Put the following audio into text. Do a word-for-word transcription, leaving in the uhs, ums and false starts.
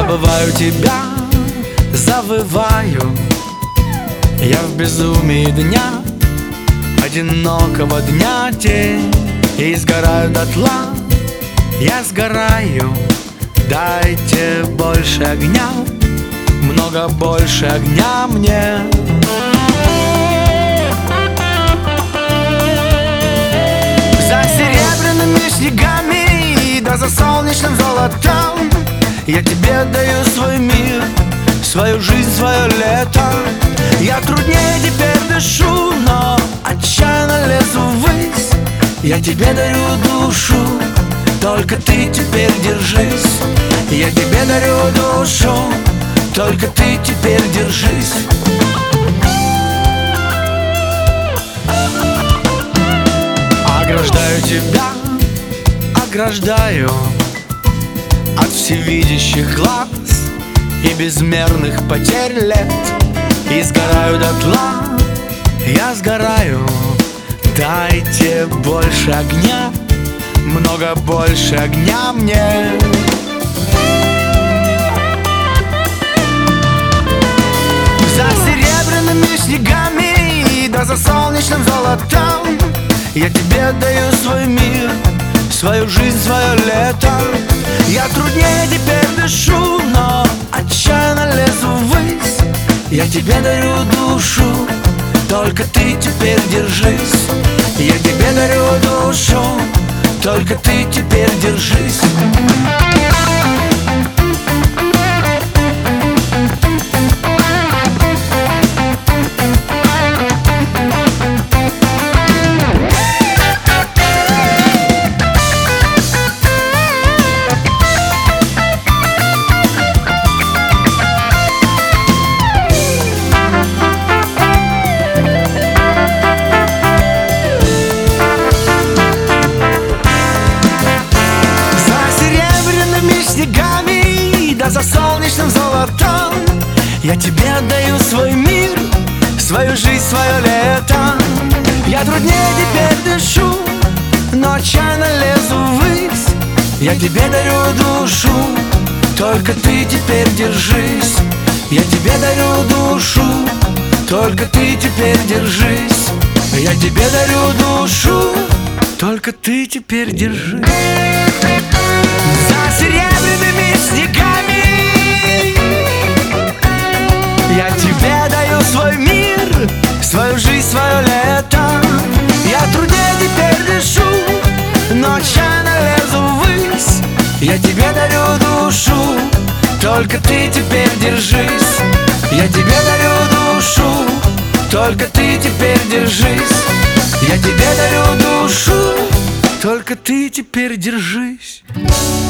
забываю тебя, завываю. Я в безумии дня, одинокого дня тень, и сгораю дотла, я сгораю. Дайте больше огня, много больше огня мне. За серебряными снегами, да за солнечным золотом я тебе даю свой мир, свою жизнь, свое лето. Я труднее теперь дышу, но отчаянно лезу ввысь. Я тебе дарю душу, только ты теперь держись. Я тебе дарю душу, только ты теперь держись. Ограждаю тебя, ограждаю от всевидящих глаз и безмерных потерь лет. И сгораю дотла, я сгораю. Дайте больше огня, много больше огня мне. За серебряными снегами, да за солнечным золотом я тебе даю свой мир, свою жизнь, свое лето. Я труднее теперь дышу, но отчаянно лезу ввысь. Я тебе дарю душу, только ты теперь держись. Я тебе дарю душу, только ты теперь держись. Да за солнечным золотом я тебе отдаю свой мир, свою жизнь, свое лето. Я труднее теперь дышу, но отчаянно лезу ввысь. Я тебе дарю душу, только ты теперь держись. Я тебе дарю душу, только ты теперь держись. Я тебе дарю душу, только ты теперь держись. За серебряными снегами я тебе даю свой мир, свою жизнь, свое лето. Я труднее теперь дышу, но отчаянно лезу ввысь. Я тебе дарю душу, только ты теперь держись. Я тебе дарю душу, только ты теперь держись. Я тебе дарю душу, только ты теперь держись.